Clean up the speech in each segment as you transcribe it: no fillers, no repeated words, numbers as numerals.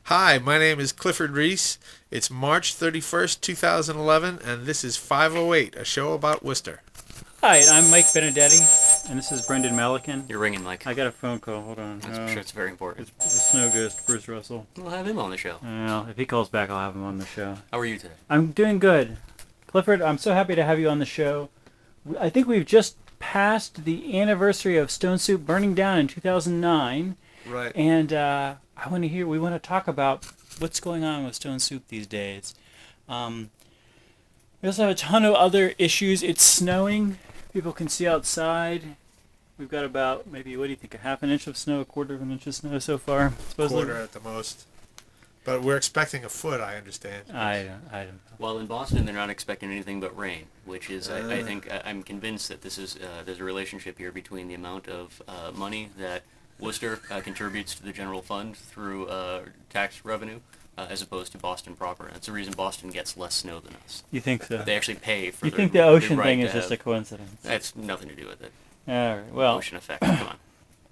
Hi, my name is Clifford Reese. It's March 31st, 2011, and this is 508, a show about Worcester. Hi, I'm Mike Benedetti, and this is Brendan Malikan. You're ringing, Mike. I got a phone call. Hold on. I'm sure it's very important. It's the snow ghost, Bruce Russell. We'll have him on the show. Well, if he calls back, I'll have him on the show. How are you today? I'm doing good. Clifford, I'm so happy to have you on the show. I think we've just passed the anniversary of Stone Soup burning down in 2009. Right. And we want to talk about what's going on with Stone Soup these days. We also have a ton of other issues. It's snowing. People can see outside. We've got about, maybe, what do you think, a half an inch of snow, a quarter of an inch of snow so far? Supposedly. Quarter at the most. But we're expecting a foot, I understand. I don't know. Well, in Boston, they're not expecting anything but rain, which is, I think, I'm convinced that this is, there's a relationship here between the amount of money that Worcester contributes to the general fund through tax revenue, as opposed to Boston proper. That's the reason Boston gets less snow than us. You think so? They actually pay for You the, think the ocean right thing to is just have- a coincidence? That's nothing to do with it. All right. Well, Ocean effect. Come on.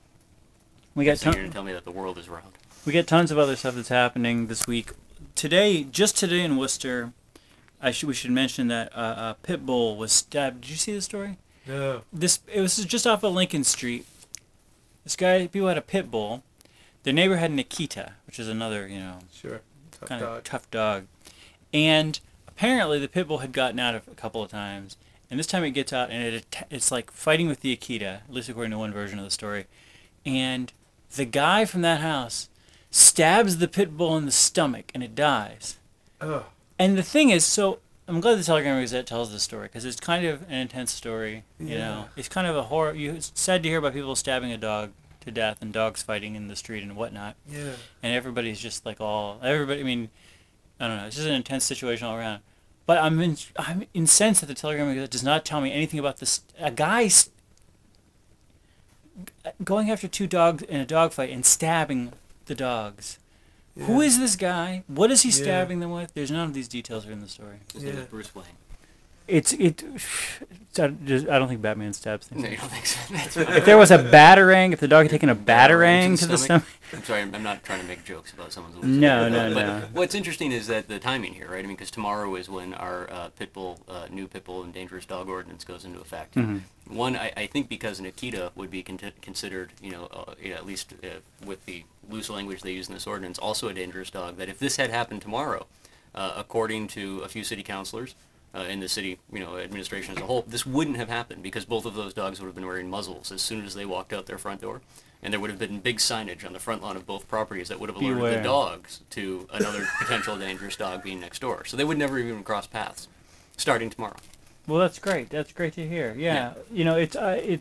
we got So you're ton- going to tell me that the world is round. we got tons of other stuff that's happening this week. Just today in Worcester, we should mention that a pit bull was stabbed. Did you see the story? No. It was just off of Lincoln Street. People had a pit bull. Their neighbor had an Akita, which is another, Sure. Tough kind dog. of tough dog. And apparently the pit bull had gotten out a couple of times. And this time it gets out and it's like fighting with the Akita, at least according to one version of the story. And the guy from that house stabs the pit bull in the stomach and it dies. Oh. And the thing is, so I'm glad the Telegram Gazette tells this story because it's kind of an intense story. You know, it's kind of a horror. It's sad to hear about people stabbing a dog to death and dogs fighting in the street and whatnot. Yeah. And everybody's just like everybody. I mean, I don't know. It's just an intense situation all around. But I'm incensed that the Telegram Gazette does not tell me anything about this. A guy going after two dogs in a dogfight and stabbing the dogs. Yeah. Who is this guy? What is he Yeah. stabbing them with? There's none of these details are in the story. His name Yeah. is Bruce Wayne. I don't think Batman stabs things. No, you don't think so? That's fine. If there was a batarang, if the dog had taken a batarang to the stomach. I'm sorry, I'm not trying to make jokes about someone's losing. No. What's interesting is that the timing here, right? I mean, because tomorrow is when our new pit bull and dangerous dog ordinance goes into effect. Mm-hmm. One, I think because an Akita would be considered, at least with the loose language they use in this ordinance, also a dangerous dog, that if this had happened tomorrow, according to a few city councilors, in the city, administration as a whole, this wouldn't have happened because both of those dogs would have been wearing muzzles as soon as they walked out their front door. And there would have been big signage on the front lawn of both properties that would have alerted Beware. the dogs to another potential dangerous dog being next door. So they would never even cross paths, starting tomorrow. Well, that's great. That's great to hear. Yeah. It's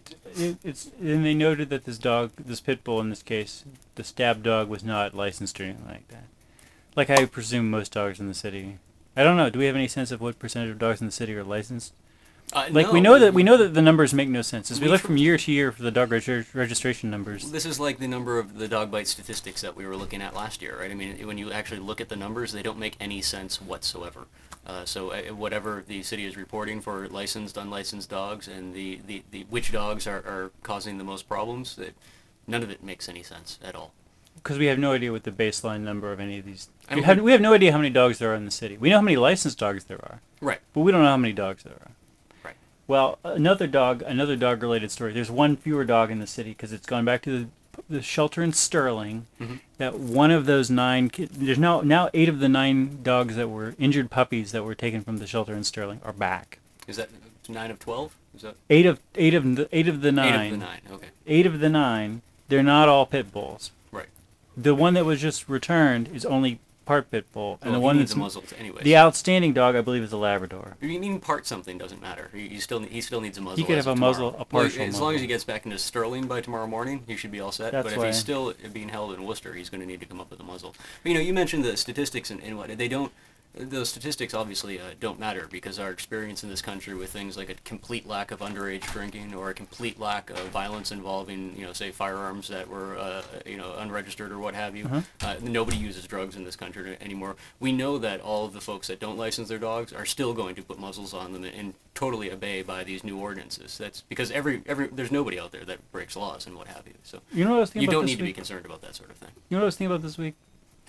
and they noted that this pit bull in this case, the stabbed dog was not licensed or anything like that. Like I presume most dogs in the city. I don't know. Do we have any sense of what percentage of dogs in the city are licensed? No, we know that the numbers make no sense. As we look from year to year for the dog registration numbers. This is like the number of the dog bite statistics that we were looking at last year, right? I mean, when you actually look at the numbers, they don't make any sense whatsoever. So whatever the city is reporting for licensed, unlicensed dogs, and the which dogs are causing the most problems, none of it makes any sense at all. Because we have no idea what the baseline number of any of these. I We don't have, we have no idea how many dogs there are in the city. We know how many licensed dogs there are, Right. but we don't know how many dogs there are. Right. Well, another dog-related story. There's one fewer dog in the city because it's gone back to the shelter in Sterling. Mm-hmm. That one of those there's now 8 of the 9 dogs that were injured puppies that were taken from the shelter in Sterling are back. Is that 9 of 12? Is that 8 of the 9. 8 of the 9? Okay. 8 of the 9. They're not all pit bulls. Right. The one that was just returned is only part pit bull, and Well, the he one needs that's a muzzle anyways. the outstanding dog, I believe, is a Labrador. You mean part something doesn't matter. He still needs a muzzle. He could as have of a muzzle, tomorrow. a partial As long muzzle. as he gets back into Sterling by tomorrow morning, he should be all set. That's But if why- he's still being held in Worcester, he's going to need to come up with a muzzle. But, you mentioned the statistics and what they don't. Those statistics obviously don't matter because our experience in this country with things like a complete lack of underage drinking or a complete lack of violence involving, say firearms that were, unregistered or what have you. Nobody uses drugs in this country anymore. We know that all of the folks that don't license their dogs are still going to put muzzles on them and totally obey by these new ordinances. That's because there's nobody out there that breaks laws and what have you. So You know what I was thinking you about don't this need to be week? concerned about that sort of thing. You know what I was thinking about this week?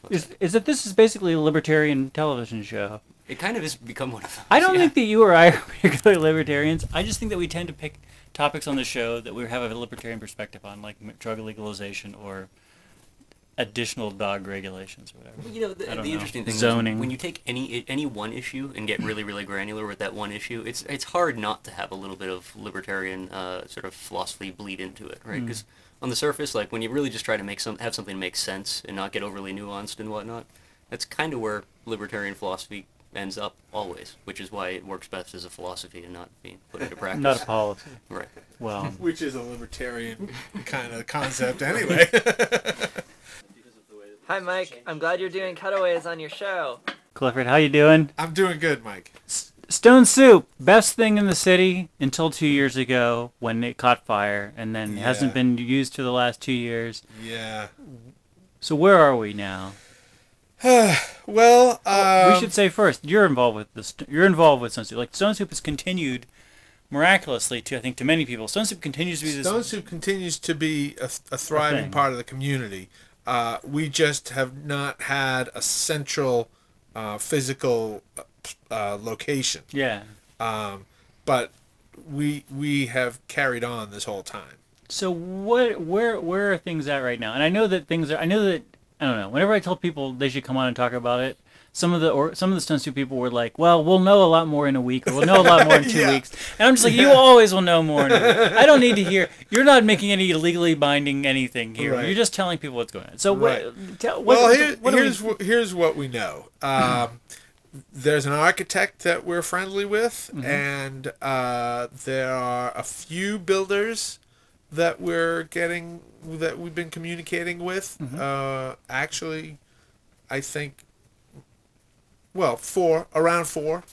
Is that this is basically a libertarian television show? It kind of has become one of those. I don't yeah. think that you or I are particularly libertarians. I just think that we tend to pick topics on the show that we have a libertarian perspective on, like drug legalization or additional dog regulations or whatever. You know, the interesting thing Zoning. is when you take any one issue and get really, really granular with that one issue, it's hard not to have a little bit of libertarian sort of philosophy bleed into it, right? Because on the surface, like when you really just try to have something make sense and not get overly nuanced and whatnot, that's kind of where libertarian philosophy ends up always, which is why it works best as a philosophy and not being put into practice. Not a policy. Right. Well, Which is a libertarian kind of concept anyway. Hi, Mike. I'm glad you're doing cutaways on your show. Clifford, how you doing? I'm doing good, Mike. Stone Soup, best thing in the city until 2 years ago when it caught fire, and then hasn't been used for the last 2 years. Yeah. So where are we now? Well, We should say first, you're involved with Stone Soup. Like Stone Soup has continued miraculously to many people. Stone Soup continues to be this. Stone Soup continues to be a thriving thing. part of the community. We just have not had a central physical location. Yeah. But we have carried on this whole time. So where are things at right now? And I know that I don't know. Whenever I tell people they should come on and talk about it, some of the Stone Soup people were like, "Well, we'll know a lot more in a week, or we'll know a lot more in 2 Yeah. weeks." And I'm just like, "You always will know more in a week. I don't need to hear. You're not making any legally binding anything here. Right. You're just telling people what's going on." So Right. Here's what we know. There's an architect that we're friendly with, and there are a few builders that we've been communicating with. Actually, I think, around four.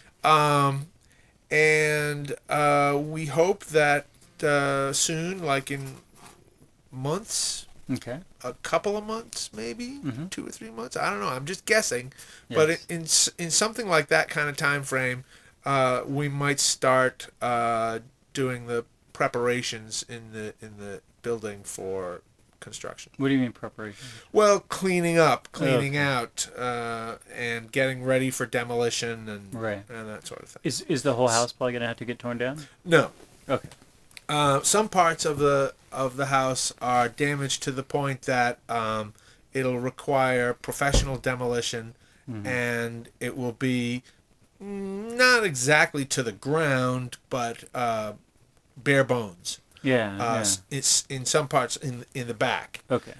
And we hope that soon, like in months, Okay. a couple of months, maybe 2 or 3 months. I don't know. I'm just guessing, but Yes. in something like that kind of time frame, we might start doing the preparations in the building for construction. What do you mean preparation? Well, cleaning up, cleaning Okay. out, and getting ready for demolition and Right. and that sort of thing. Is the whole house probably gonna have to get torn down? No. Okay. Some parts of the house are damaged to the point that it'll require professional demolition, and it will be not exactly to the ground, but bare bones. Yeah. It's in some parts in the back. Okay.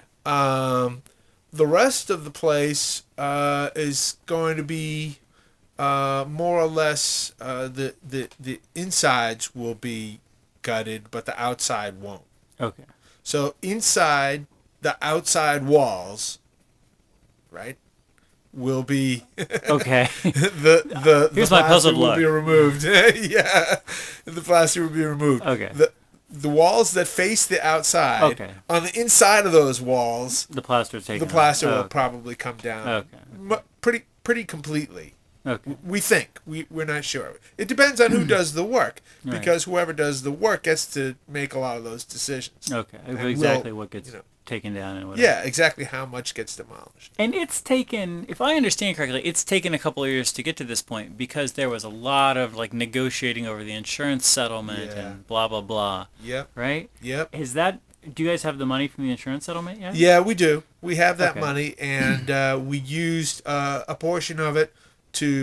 The rest of the place is going to be more or less the insides will be gutted, but the outside won't. Okay. So inside the outside walls, right, will be Okay. the Here's my plaster puzzled will look. be removed. Yeah, the plaster will be removed. Okay. The walls that face the outside, Okay. on the inside of those walls, The plaster's taken. the plaster out. will Oh, probably come down Okay. pretty completely. Okay. We think. We're not sure. It depends on who does the work, Right. because whoever does the work gets to make a lot of those decisions. Okay. And Exactly will, what gets you know, taken down and whatever. Yeah, exactly how much gets demolished. And it's taken, if I understand correctly, it's taken a couple of years to get to this point because there was a lot of like negotiating over the insurance settlement Yeah. and blah blah blah. Yep. Right? Yep. Do you guys have the money from the insurance settlement yet? Yeah, we do. We have that Okay. money, and we used a portion of it to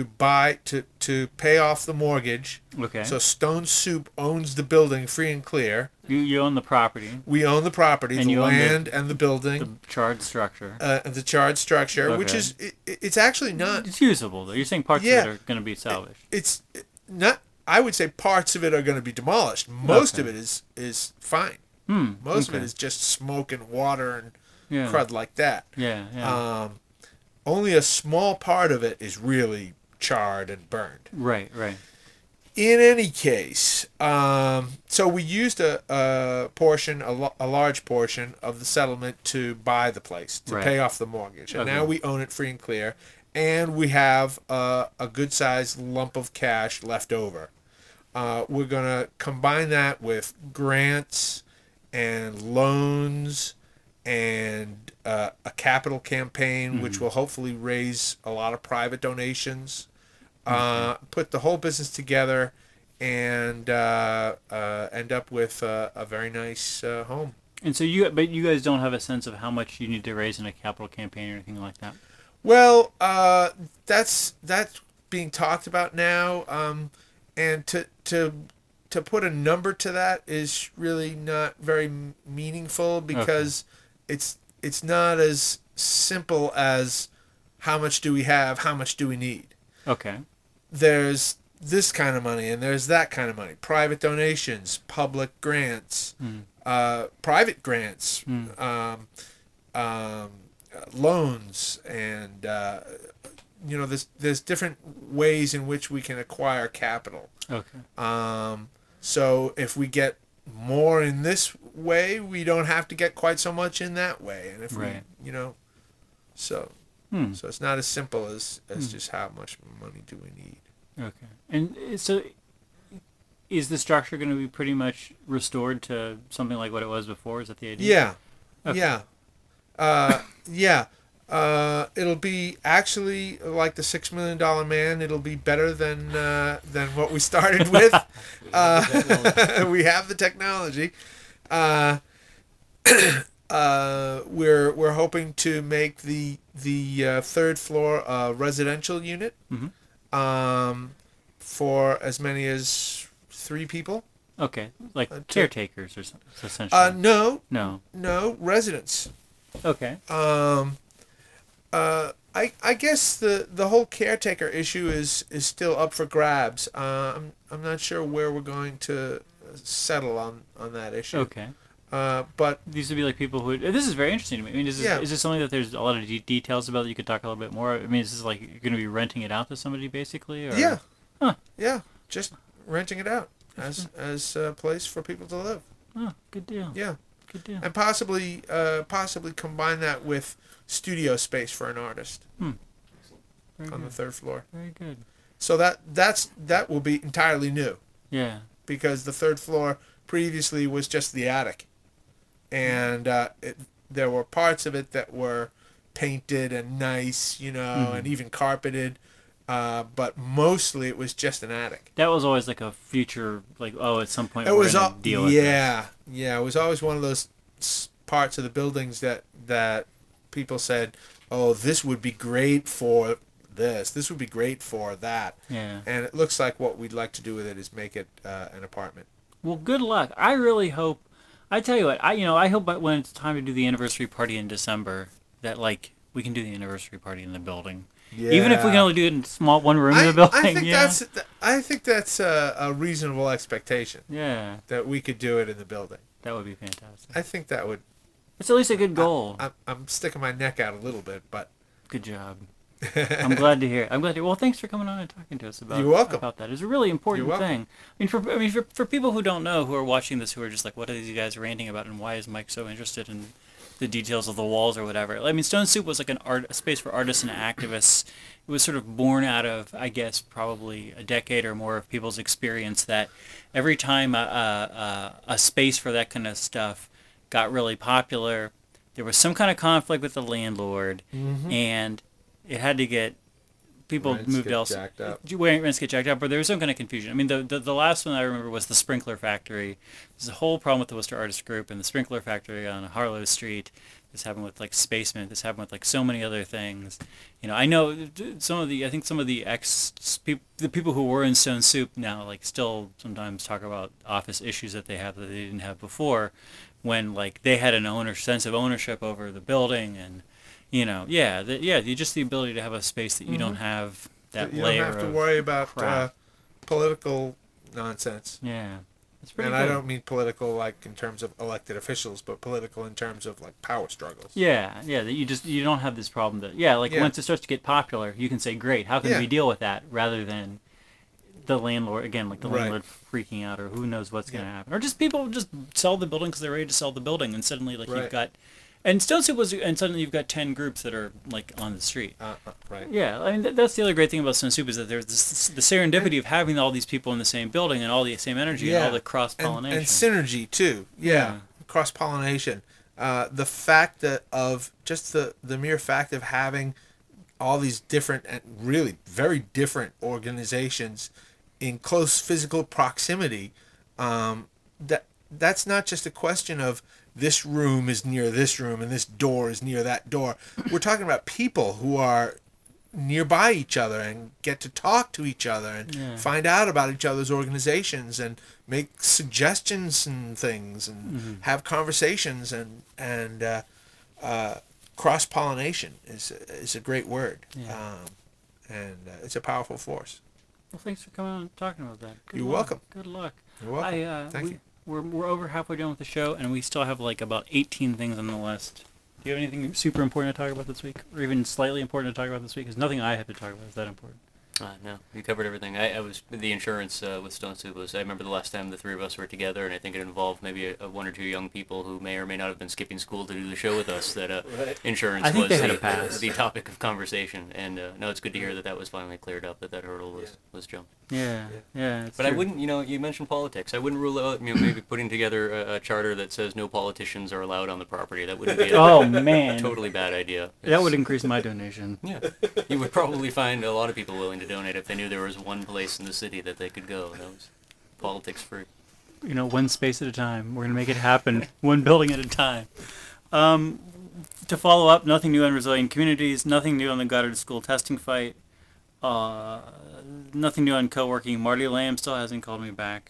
pay off the mortgage. Okay. So Stone Soup owns the building free and clear. you own the property, We own the property, And the you own the- land, and the building, the charred structure. the charred structure, which Okay. is it's actually not. It's usable though. You're saying parts Yeah. of it are going to be salvaged. It's not. I would say parts of it are going to be demolished. Most Okay. of it is fine. Hmm. Most of okay. it is just smoke and water and yeah. crud like that. Yeah. Yeah. Only a small part of it is really charred and burned. Right. In any case, so we used a portion, a large portion of the settlement to buy the place, to Right. pay off the mortgage. And Okay. now we own it free and clear, and we have a good-sized lump of cash left over. We're going to combine that with grants and loans and a capital campaign, which will hopefully raise a lot of private donations. Put the whole business together and end up with a very nice home. And so but you guys don't have a sense of how much you need to raise in a capital campaign or anything like that? Well, that's being talked about now, and to put a number to that is really not very meaningful, because it's not as simple as how much do we have, how much do we need. Okay. There's this kind of money and there's that kind of money. Private donations, public grants, private grants, loans, and there's different ways in which we can acquire capital. Okay. So if we get more in this way, we don't have to get quite so much in that way. And if Right. so it's not as simple as just how much money do we need. Okay. And so is the structure going to be pretty much restored to something like what it was before? Is that the idea? Yeah. Okay. Yeah. It'll be actually like the $6 Million Man. It'll be better than what we started with. We have the technology. We're hoping to make the third floor a residential unit. For as many as 3 people. Okay. Like caretakers or something, essentially. No, residents. Okay. I guess the whole caretaker issue is still up for grabs. I'm not sure where we're going to settle on that issue. Okay. But these would be like people who. This is very interesting to me. I mean, is this something that there's a lot of details about that you could talk a little bit more? I mean, is this like you're going to be renting it out to somebody basically? Or? Yeah. Huh. Yeah. Just renting it out as a place for people to live. Oh, good deal. Yeah. Good deal. And possibly combine that with studio space for an artist on the 3rd floor. Very good. So that will be entirely new. Yeah. Because the 3rd floor previously was just the attic, and there were parts of it that were painted and nice, and even carpeted. But mostly it was just an attic. That was always like a future, at some point we're going to deal with this. Yeah. It was always one of those parts of the buildings that people said, oh, this would be great for this. This would be great for that. Yeah. And it looks like what we'd like to do with it is make it an apartment. Well, good luck. I really hope. I tell you what. I hope when it's time to do the anniversary party in December that we can do the anniversary party in the building. Yeah. Even if we can only do it in one room in the building. I think that's a reasonable expectation. Yeah. That we could do it in the building. That would be fantastic. I think that would. It's at least a good goal. I'm sticking my neck out a little bit, but. Good job. I'm glad to hear. Well, thanks for coming on and talking to us about. You're welcome. About that. It's a really important thing. I mean, for people who don't know, who are watching this, who are just like, what are these guys ranting about, and why is Mike so interested in the details of the walls or whatever? I mean, Stone Soup was like a space for artists and activists. It was sort of born out of, I guess, probably a decade or more of people's experience that every time a space for that kind of stuff got really popular, there was some kind of conflict with the landlord, and it had to get people rents moved get elsewhere. jacked up. Rents get jacked up, but there was some kind of confusion. I mean, the last one I remember was the Sprinkler Factory. There's a whole problem with the Worcester Artists Group and the Sprinkler Factory on Harlow Street. This happened with Spacement. This happened with so many other things. I know some of the the people who were in Stone Soup now still sometimes talk about office issues that they have that they didn't have before, when they had an sense of ownership over the building, and just the ability to have a space that you don't have that you layer don't have to of worry about crap. Political nonsense. Yeah. It's pretty And good. I don't mean political in terms of elected officials, but political in terms of power struggles. Yeah, that you don't have this problem that once it starts to get popular, you can say, great, how can we deal with that, rather than the landlord landlord freaking out, or who knows what's going to happen, or just people just sell the building because they're ready to sell the building, and suddenly you've got. And Stone Soup and suddenly you've got 10 groups that are on the street. Right. Yeah, I mean that's the other great thing about Stone Soup is that there's the serendipity of having all these people in the same building and all the same energy and all the cross pollination and synergy too. Yeah. Cross pollination. the fact that of just the mere fact of having all these different and really very different organizations in close physical proximity, that's not just a question of this room is near this room and this door is near that door. We're talking about people who are nearby each other and get to talk to each other and find out about each other's organizations and make suggestions and things and have conversations and cross-pollination is a great word. And it's a powerful force. Well, thanks for coming on and talking about that. You're welcome. Good luck. You're welcome. Thank you. We're over halfway done with the show, and we still have like about 18 things on the list. Do you have anything super important to talk about this week, or even slightly important to talk about this week? Because nothing I have to talk about is that important. No, you covered everything. I was the insurance with Stone Soup was. I remember the last time the three of us were together, and I think it involved maybe one or two young people who may or may not have been skipping school to do the show with us. That insurance I think was they had a pass. the topic of conversation, and no, it's good to hear that was finally cleared up. That hurdle was jumped. Yeah. It's But true. I wouldn't, you mentioned politics. I wouldn't rule out, maybe putting together a charter that says no politicians are allowed on the property. That wouldn't be Oh a man, totally bad idea. that would increase my donation. Yeah, you would probably find a lot of people willing to donate if they knew there was one place in the city that they could go. That was politics free. One space at a time. We're gonna make it happen, one building at a time. To follow up, nothing new on resilient communities, nothing new on the Goddard School testing fight, nothing new on co-working. Marty Lamb still hasn't called me back.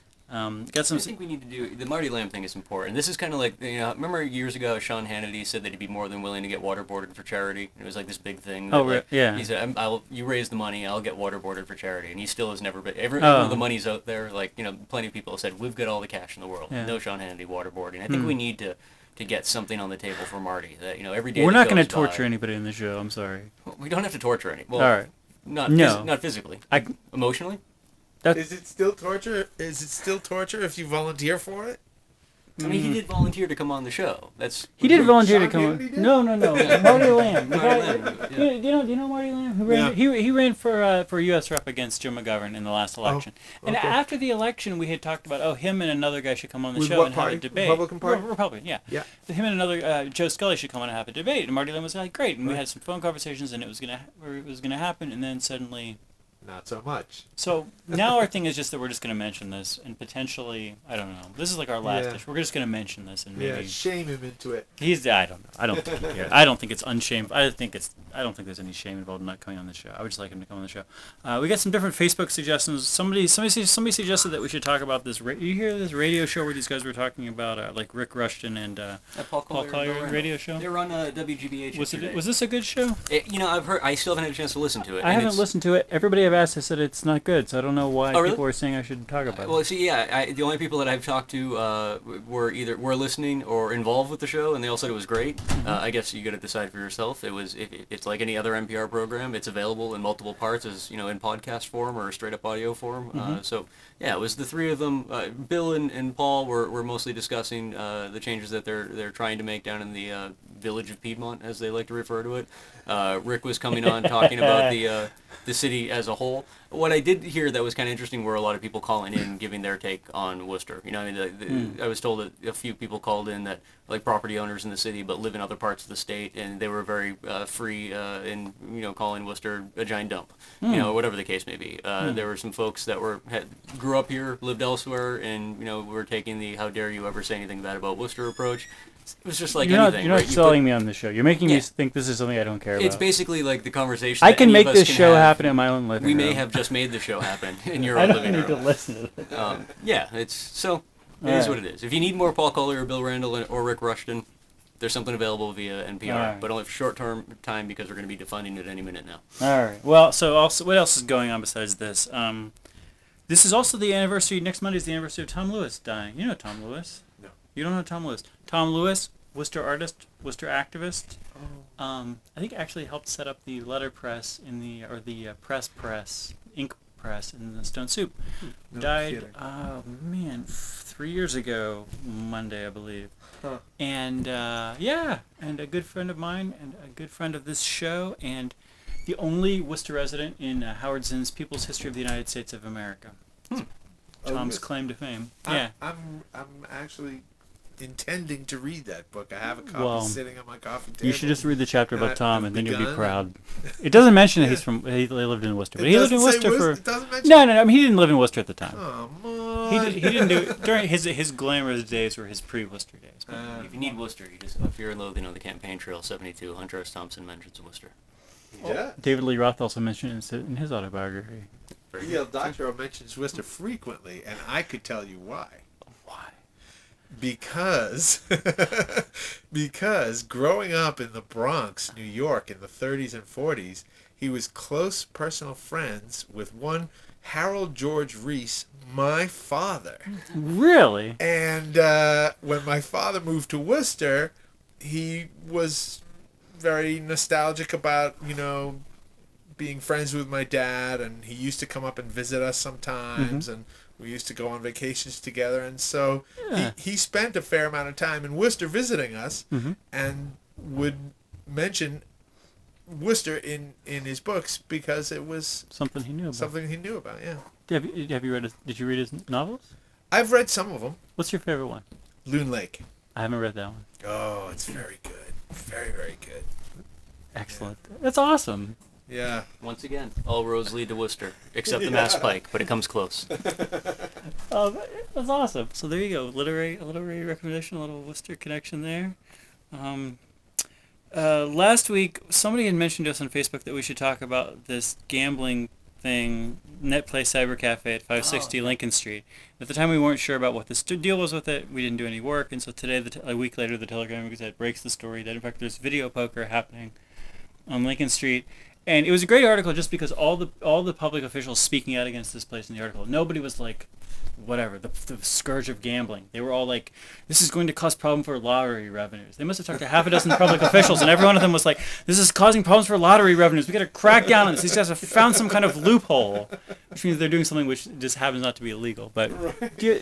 Got some. I think we need to do the Marty Lamb thing is important. This is kind of like remember years ago Sean Hannity said that he'd be more than willing to get waterboarded for charity. It was like this big thing. That, yeah. He said, "You raise the money, I'll get waterboarded for charity," and he still has never been. Every the money's out there. Plenty of people have said we've got all the cash in the world. Yeah. No Sean Hannity waterboarding. I think we need to get something on the table for Marty. That every day. We're that not going to goes torture by, anybody in the show. I'm sorry. We don't have to torture any. Well, All right. Not physically. Emotionally. Is it still torture? Is it still torture if you volunteer for it? I mean, he did volunteer to come on the show. He did volunteer to Sean come Hannity on. did? No. Marty Lamb. The Marty guy- Lamb, yeah. Do you know Marty Lamb? Who ran, Yeah. he ran for U.S. Rep against Jim McGovern in the last election. And okay. after the election, we had talked about him and another guy should come on the With show what and party? have a debate. Republican Party? Republican, yeah. Yeah. So him and another Joe Scully should come on and have a debate. And Marty Lamb was like, great. And we had some phone conversations, and it was gonna happen. And then suddenly. Not so much. So now our thing is just that we're just going to mention this and potentially, I don't know. This is like our last Yeah. dish. We're just going to mention this and maybe Shame him into it. I don't know. I don't think he cares. I don't think it's unshamed. I don't think there's any shame involved in not coming on the show. I would just like him to come on the show. We got some different Facebook suggestions. Somebody suggested that we should talk about this. You hear this radio show where these guys were talking about like Rick Rushton and Paul Collier radio show? They were on WGBH. Was this a good show? I've heard. I still haven't had a chance to listen to it. I haven't listened to it. Everybody I've asked has said it's not good, so I don't know why really? people are saying I should talk about it. Well, see, the only people that I've talked to were listening or involved with the show, and they all said it was great. I guess you got to decide for yourself. It's like any other NPR program. It's available in multiple parts, as in podcast form or straight up audio form. So yeah, it was the three of them. Bill and Paul were mostly discussing the changes that they're trying to make down in the village of Piedmont, as they like to refer to it. Rick was coming on talking about the city as a whole. What I did hear that was kind of interesting were a lot of people calling in, giving their take on Worcester. I was told that a few people called in that like property owners in the city but live in other parts of the state, and they were very free in calling Worcester a giant dump, whatever the case may be. There were some folks that grew up here, lived elsewhere, and were taking the "how dare you ever say anything bad about Worcester" approach. It was just like anything. You're not right? selling me on this show. You're making me think this is something I don't care about. It's basically like the conversation. I that can any of make us this can show have. happen in my own living We room. may have just made the show happen in your I own don't living need to room. listen to it. Yeah, it is what it is. If you need more Paul Collier or Bill Randall or Rick Rushton, there's something available via NPR, Right. but only for short-term time because we're going to be defunding it any minute now. All right. Well, so also, what else is going on besides this? This is also the anniversary. Next Monday is the anniversary of Tom Lewis dying. You know Tom Lewis? No. You don't know Tom Lewis? Tom Lewis, Worcester artist, Worcester activist. I think actually helped set up the letterpress press, ink press in the Stone Soup. No Died, kidding. 3 years ago, Monday, I believe. Huh. And and a good friend of mine and a good friend of this show and the only Worcester resident in Howard Zinn's People's History of the United States of America. Tom's yes. claim to fame. I'm Yeah. actually intending to read that book. I have a copy Well, sitting on my coffee table. You should just read the chapter And about Tom, I've and then you'll be begun, proud. It doesn't mention that he lived in Worcester, but It he lived in doesn't say Worcester for. It doesn't mention. No, I mean he didn't live in Worcester at the time. Oh, man. He didn't do it during his glamorous days were his pre-Worcester days. If you need Worcester, you just Fear and Loathing on the Campaign Trail 72. Hunter S. Thompson mentions Worcester. Yeah. David Lee Roth also mentioned it in his autobiography. Dr. O mentions Worcester frequently, and I could tell you why. Why? Because growing up in the Bronx, New York, in the 30s and 40s, he was close personal friends with one Harold George Reese, my father. Really? And when my father moved to Worcester, he was very nostalgic about, being friends with my dad, and he used to come up and visit us sometimes, and we used to go on vacations together, and so he spent a fair amount of time in Worcester visiting us, and would mention Worcester in his books because it was Something he knew about. Yeah. Did you read his novels? I've read some of them. What's your favorite one? Loon Lake. I haven't read that one. Oh, it's very good. Very, very good. Excellent. That's awesome. Yeah. Once again, all roads lead to Worcester, except the Mass Pike, but it comes close. That's awesome. So there you go. Literary recommendation, a little Worcester connection there. Last week, somebody had mentioned to us on Facebook that we should talk about this gambling thing, NetPlay Cyber Cafe at 560 Lincoln Street. At the time, we weren't sure about what the deal was with it. We didn't do any work, and so today, a week later, the Telegram Gazette breaks the story that, in fact, there's video poker happening on Lincoln Street. And it was a great article just because all the public officials speaking out against this place in the article, nobody was like, whatever, the scourge of gambling. They were all like, this is going to cause problem for lottery revenues. They must have talked to half a dozen public officials, and every one of them was like, this is causing problems for lottery revenues. We got to crack down on this. These guys have found some kind of loophole, which means they're doing something which just happens not to be illegal. But I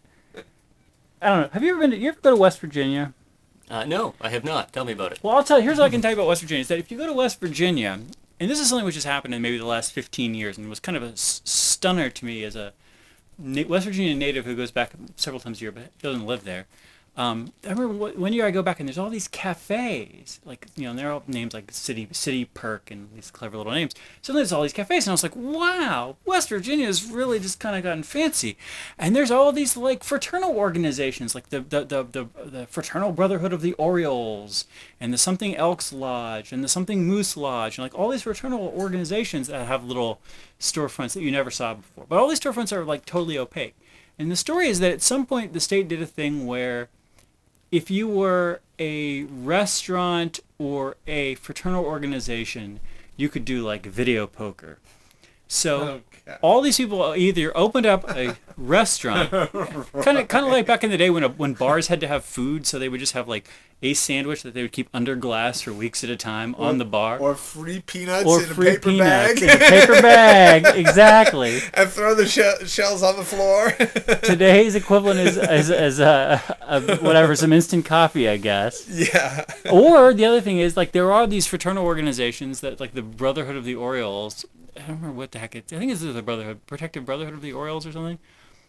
don't know. Have you ever go to West Virginia? No, I have not. Tell me about it. Well, I'll tell you. Here's what I can tell you about West Virginia: is that if you go to West Virginia, and this is something which has happened in maybe the last 15 years, and was kind of a stunner to me as a West Virginia native who goes back several times a year but doesn't live there. I remember one year I go back and there's all these cafes, like, and they're all names like City Perk and these clever little names. Suddenly there's all these cafes and I was like, wow, West Virginia's really just kind of gotten fancy. And there's all these like fraternal organizations, like the Fraternal Brotherhood of the Orioles and the Something Elks Lodge and the Something Moose Lodge, and like all these fraternal organizations that have little storefronts that you never saw before. But all these storefronts are like totally opaque. And the story is that at some point the state did a thing where if you were a restaurant or a fraternal organization, you could do like video poker. So all these people either opened up a restaurant, kind of like back in the day when bars had to have food, so they would just have like a sandwich that they would keep under glass for weeks at a time on the bar, or free peanuts or in free a paper peanuts bag, in a paper bag, exactly. And throw the shells on the floor. Today's equivalent is whatever, some instant coffee, I guess. Yeah. Or the other thing is like there are these fraternal organizations that like the Brotherhood of the Orioles. I don't remember what the heck it. I think it's the Protective Brotherhood of the Orioles or something.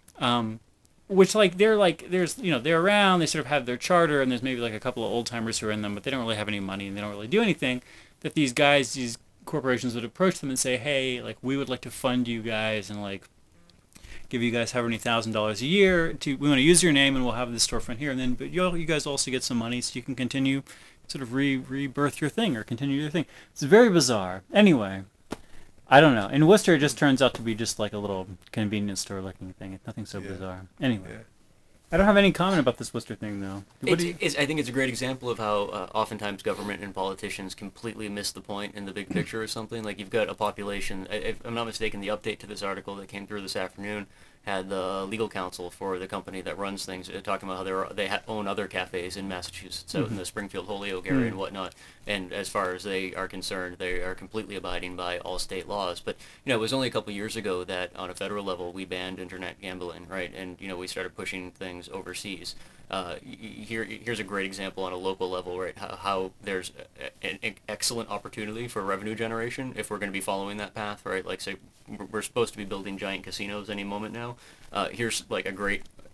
Which they're they're around. They sort of have their charter, and there's maybe like a couple of old timers who are in them, but they don't really have any money and they don't really do anything. That these corporations would approach them and say, hey, like we would like to fund you guys and like give you guys however many $1,000 a year we want to use your name and we'll have this storefront here, and then but you guys also get some money so you can continue sort of rebirth your thing or continue your thing. It's very bizarre. Anyway. I don't know. In Worcester, it just turns out to be just like a little convenience store looking thing. It's nothing so bizarre. Anyway. Yeah. I don't have any comment about this Worcester thing, though. I think it's a great example of how oftentimes government and politicians completely miss the point in the big picture or something. Like you've got a population, if I'm not mistaken, the update to this article that came through this afternoon had the legal counsel for the company that runs things talking about how they own other cafes in Massachusetts, out in the Springfield, Holyoke area and whatnot. And as far as they are concerned, they are completely abiding by all state laws. But it was only a couple years ago that on a federal level we banned internet gambling, right? And we started pushing things overseas. Here's a great example on a local level, right? How there's an excellent opportunity for revenue generation if we're going to be following that path, right? Like, say, we're supposed to be building giant casinos any moment now. Here's like a great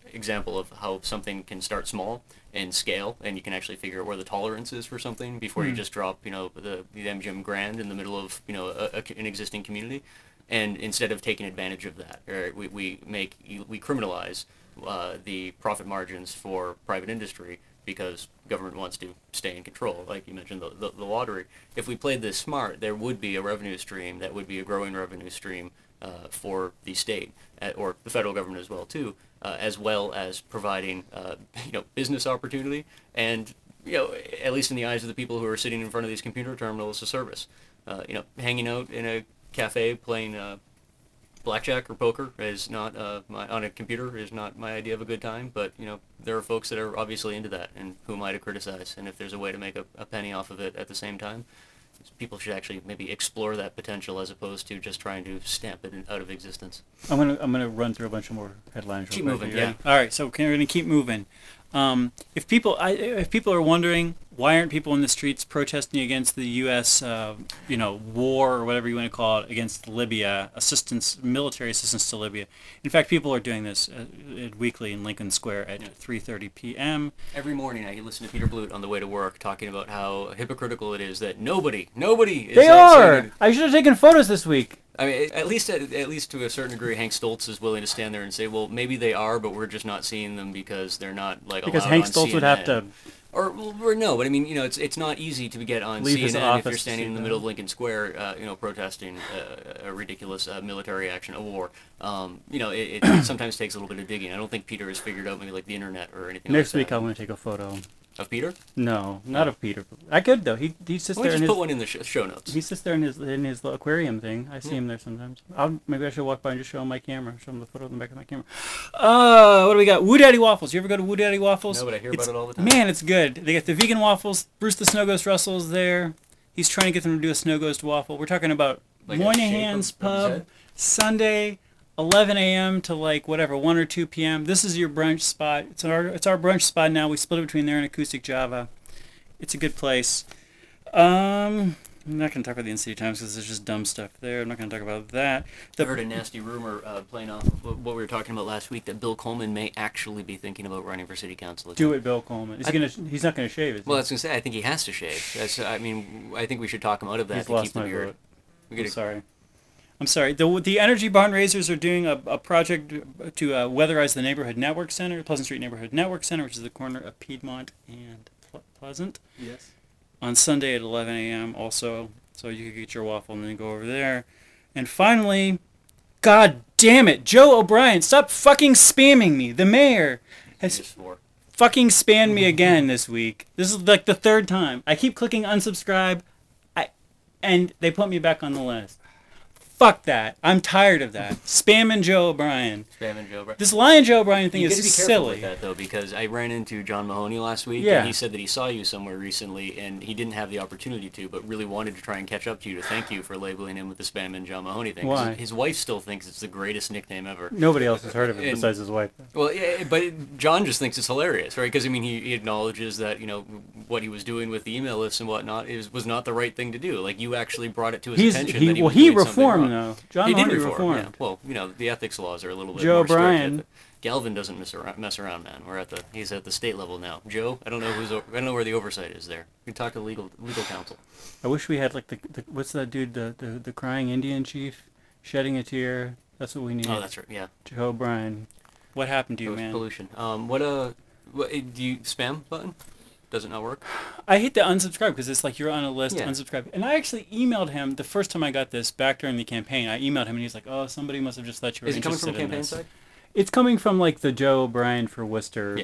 example of how something can start small and scale, and you can actually figure out where the tolerance is for something before you just drop, the MGM Grand in the middle of, an existing community. And instead of taking advantage of that, we criminalize the profit margins for private industry because government wants to stay in control. Like you mentioned, the lottery. If we played this smart, there would be a revenue stream that would be a growing revenue stream for the state or the federal government as well too, as well as providing business opportunity and at least in the eyes of the people who are sitting in front of these computer terminals, a service. Hanging out in a cafe playing blackjack or poker is not on a computer is not my idea of a good time, but there are folks that are obviously into that, and who am I to criticize? And if there's a way to make a penny off of it at the same time, people should actually maybe explore that potential as opposed to just trying to stamp it out of existence. I'm gonna run through a bunch of more headlines. Keep moving, yeah. All right, so we're gonna keep moving. If people are wondering why aren't people in the streets protesting against the U.S. War or whatever you want to call it against Libya, military assistance to Libya. In fact, people are doing this weekly in Lincoln Square at 3:30 p.m. Every morning I listen to Peter Blute on the way to work talking about how hypocritical it is that nobody is. They are. I should have taken photos this week. I mean, at least to a certain degree, Hank Stoltz is willing to stand there and say, "Well, maybe they are, but we're just not seeing them because they're not because allowed Hank on Stoltz CNN." would have to. Or no, but I mean, it's not easy to get on Leave his CNN if office you're to standing see in the that. middle of Lincoln Square, protesting a ridiculous military action, a war. It sometimes takes a little bit of digging. I don't think Peter has figured out maybe like the internet or anything. Next like week that. I'm going to take a photo. Of Peter? No, not of Peter. I could though. He sits Why there don't in you his. put one in the show notes? He sits there in his little aquarium thing. I see him there sometimes. Maybe I should walk by and just show him my camera. Show him the photo in the back of my camera. What do we got? Woo Daddy Waffles. You ever go to Woo Daddy Waffles? No, but I hear about it all the time. Man, it's good. They got the vegan waffles. Bruce the Snow Ghost Russell's there. He's trying to get them to do a Snow Ghost waffle. We're talking about Like a Moynihan's shape of his Pub, head? Sunday, 11 a.m. to 1 or 2 p.m. This is your brunch spot. It's our brunch spot now. We split it between there and Acoustic Java. It's a good place. I'm not going to talk about the In-City Times because there's just dumb stuff there. I'm not going to talk about that. I heard a nasty rumor playing off of what we were talking about last week that Bill Coleman may actually be thinking about running for city council. Do it, Bill Coleman. He's not going to shave, is he? Well, I was going to say, I think he has to shave. I think we should talk him out of that He's to lost keep the my beard. vote. I'm sorry. The Energy Barn Raisers are doing a project to weatherize the Neighborhood Network Center, Pleasant Street Neighborhood Network Center, which is the corner of Piedmont and Pleasant. Yes. On Sunday at 11 a.m. also, so you could get your waffle and then go over there. And finally, God damn it, Joe O'Brien, stop fucking spamming me. The mayor has fucking spammed me again this week. This is like the third time. I keep clicking unsubscribe, and they put me back on the list. Fuck that. I'm tired of that. Spamming Joe O'Brien. This Lion Joe O'Brien thing is silly. You gotta be careful with that, though, because I ran into John Mahoney last week, and he said that he saw you somewhere recently, and he didn't have the opportunity to, but really wanted to try and catch up to you to thank you for labeling him with the Spamming John Mahoney thing. Why? His wife still thinks it's the greatest nickname ever. Nobody else has heard of it besides his wife. Well, yeah, but John just thinks it's hilarious, right? Because, I mean, he acknowledges that, what he was doing with the email lists and whatnot was not the right thing to do. Like, you actually brought it to his attention that he was doing reformed, something wrong. though. John Mahoney reformed. Yeah. Well, the ethics laws are a little bit Joe more strict. O'Brien. Galvin doesn't mess around, man. He's at the state level now. Joe, I don't know where the oversight is there. We talk to legal counsel. I wish we had like the what's that dude, the crying Indian chief shedding a tear. That's what we need. Oh, that's right. Yeah. Joe O'Brien. What happened to you, man? Pollution. What do you spam button? Does it not work? I hate the unsubscribe because it's like you're on a list, Yeah. unsubscribe. And I actually emailed him the first time I got this back during the campaign. I emailed him and he's like, "Oh, somebody must have just thought you were Is it coming interested from in campaign this." side? It's coming from like the Joe O'Brien for Worcester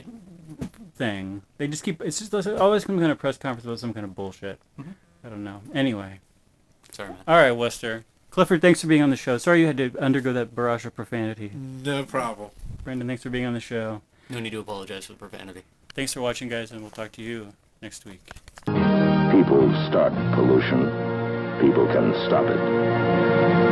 thing. They just keep. It's just always some kind of press conference about some kind of bullshit. Mm-hmm. I don't know. Anyway. Sorry, man. All right, Worcester. Clifford, thanks for being on the show. Sorry you had to undergo that barrage of profanity. No problem. Brendan, thanks for being on the show. No need to apologize for the profanity. Thanks for watching, guys, and we'll talk to you next week. People start pollution. People can stop it.